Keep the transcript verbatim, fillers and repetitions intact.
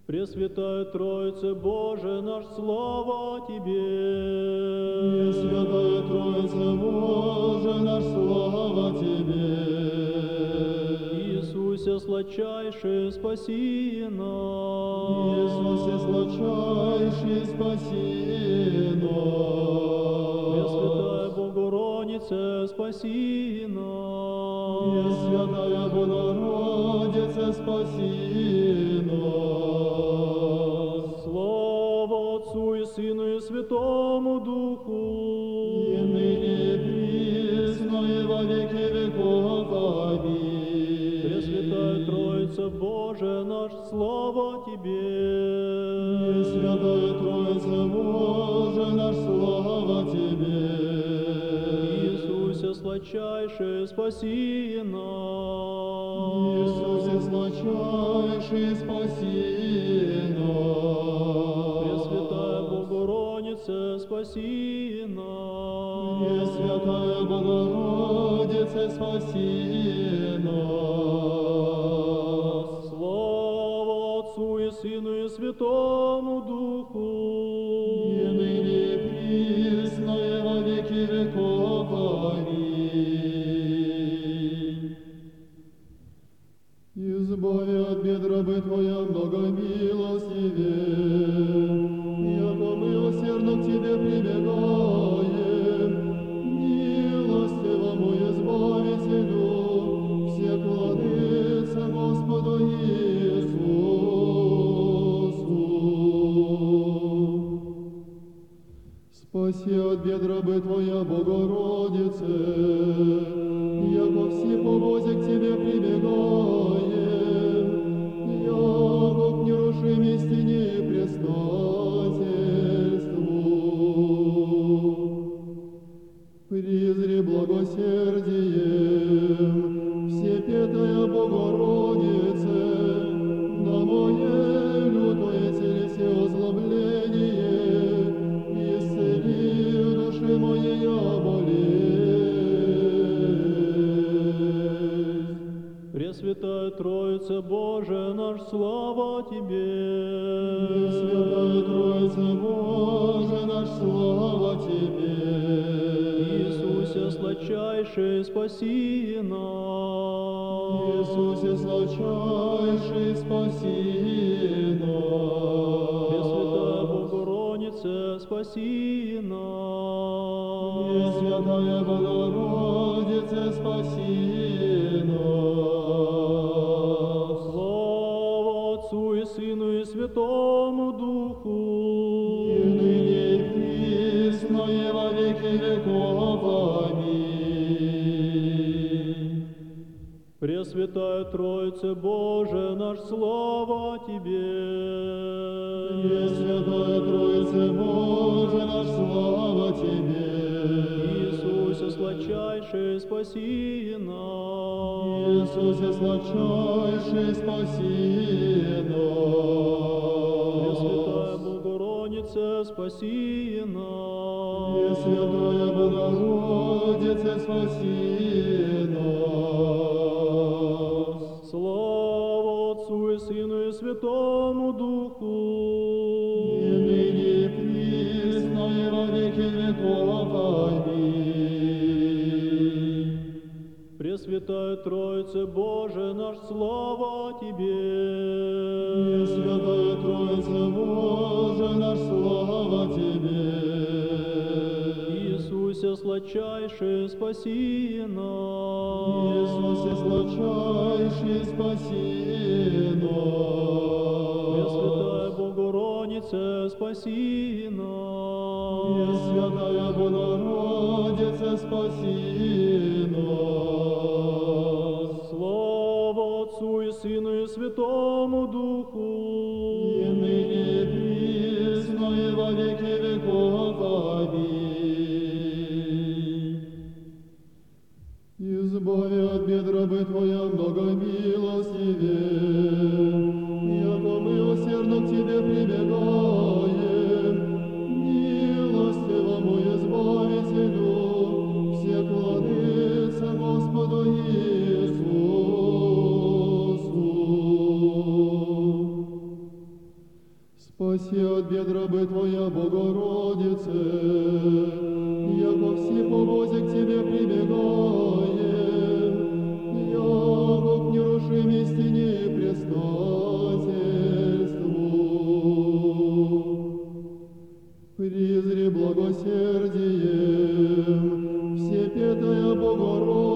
Пресвятая Троица, Боже наш, слава Тебе. Пресвятая Троица, Боже наш, слава Тебе. Иисусе, сладчайший, спаси нас. Иисусе, сладчайший, спаси нас. Пресвятая Богородице, спаси нас. Пресвятая Богородице, спаси нас. Слава Отцу и Сыну и Святому Духу. И ныне и присно и во веки веков. Аминь. Пресвятая Троица, Боже наш, слава Тебе. Пресвятая Троица, Боже наш, слава Тебе. Иисусе, сладчайший, спаси нас. Иисусе, сладчайший, спаси нас. Пресвятая Богородице, спаси нас. Пресвятая Богородице, спаси нас. Слава Отцу и Сыну и Святому Духу. И ныне и присно и во веки веков. Аминь. Избави от бед рабы Твоя многомилостивее, яко мы усердно к Тебе прибегаем, милостивому Избавителю, всех владыце Господу Иисусу. Спаси от бед рабы Твоя, Богородице, яко все по возе к Тебе прибегаем, яко к нерушимой стене и предстательству. Призри благосердием, всепетая Богородице, на мое лютое телесе озлобление, исцели души моей болезнь. Пресвятая Троица, Боже наш, слава Тебе. Пресвятая Троица, Боже наш, слава Тебе. Иисусе, сладчайший, спаси нас. Иисусе, сладчайший, спаси Пресвятая нас. Богородице, спаси нас. Пресвятая Богородице, спаси нас. Слава Отцу и Сыну и Святому Духу. И ныне и присно и во веки веков. Аминь. Пресвятая Троица, Боже наш, слава Тебе. Пресвятая Троица, Боже наш, слава Тебе. Иисусе, сладчайший, спаси нас. Иисусе, сладчайший, спаси Пресвятая нас. Богородице, спаси нас. Пресвятая Богородице, спаси нас. Слава Отцу и Сыну и Святому Духу. И ныне и присно и во веки веков. Аминь. Пресвятая Троица, Боже наш, слава Тебе. Пресвятая Троица, Боже наш, слава Тебе. Иисусе, сладчайший, спаси нас. Иисусе, сладчайший, спаси Пресвятая нас. Богородице, спаси нас. Пресвятая Богородице, спаси нас. Слава Отцу и Сыну и Святому Духу. И ныне и присно и во веки веков. Аминь. Избави от бед рабы Твоя многомилостивее, яко мы усердно к Тебе прибегаем, милостивому Избавителю, всех владыце Господу Иисусу. Спаси от бед рабы Твоя, Богородице, яко все по возе к Тебе прибегаем, яко к нерушимой стене и предстательству. Призри благосердием, все петая Богородице,